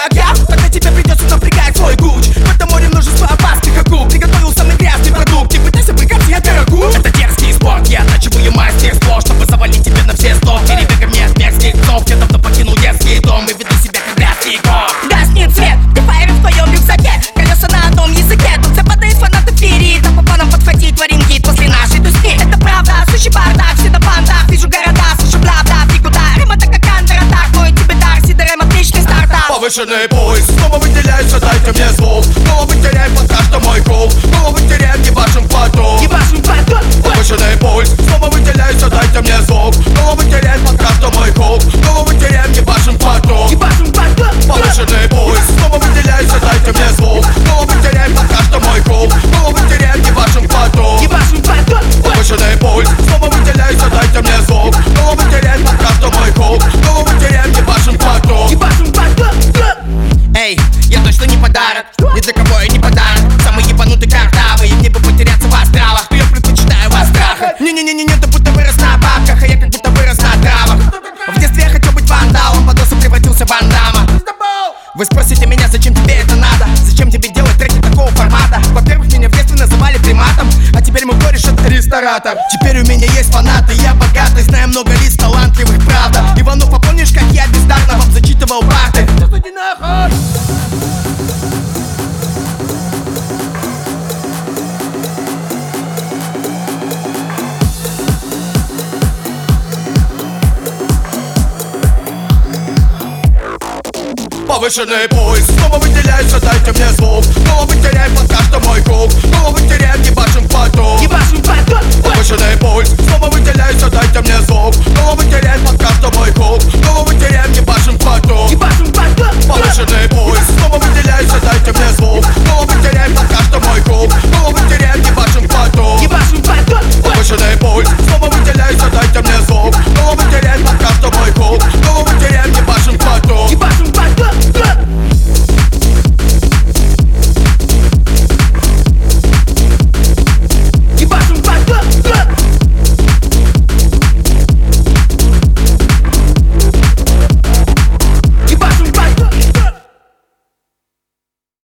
как я, тогда тебе придется напрягать свой гуч. В этом море множество опасных акул. Приготовил самый грязный продукт, не пытайся брыкаться, я дорогу. Это дерзкий спорт, я оттачиваю мастерство, чтобы завалить тебе на все 100. Перебег ко мне от мерзких снов, я давно покинул детский дом и веду себя как грязный кот. Гаснет свет, префайр в твоем рюкзаке, колеса на одном языке. Тут все падает фанаты ферии, так по планам подхватить, творим гид после нашей тусни. Это правда, сущий бардак, все на бандах. Вижу города, слышу бла-бла, фигуда. Рыма так как андера, так, мой тебе дар, сидорем отличный стартап. Повышенный пульс, снова выделяется, дайте мне звук. Головы теряем пока что мой кул. Головы теряем, не вашим потом. Не вашим потом. Повышенный пульс, снова выделяется, дайте мне звук. Головы теряем пока что мой кул. Головы теряем, не вашим потом. Не вашим потом. Повышенный пульс, снова выделяется, дайте мне звук. Головы теряем пока что мой кул. Головы теряем, не вашим потом. Не вашим потом. Повышенный пульс, снова выделяется, дайте мне звук. Головы теряем пока что мой кул. Головы теряем, не вашим потом. Не вашим потом. Эй, я точно не подарок, ни для кого я не подарок. Самый ебанутый картавый, мне бы потеряться в астралах. Но я предпочитаю вас страха. Не-не-не-не, ты будто вырос на бабках, а я как будто вырос на травах. В детстве я хотел быть вандалом, под носом превратился в Ван Дамма. Вы спросите меня, зачем тебе это надо? Зачем тебе делать треки такого формата? Во-первых, меня в детстве называли приматом, а теперь мой кореш это ресторатор. Теперь у меня есть фанаты, я богатый, знаю много лиц талантливых, правда. Иванов, а помнишь, как я бездарно вам зачитывал парты? Повышенный пульс, снова выделяется, дайте мне звук. Головы теряем пока что мой кул. Головы теряем, не вашим потом. Не вашим потом. Повышенный пульс, снова выделяется, дайте мне звук. Головы теряем пока что мой кул. Головы теряем, не вашим потом. Не вашим потом.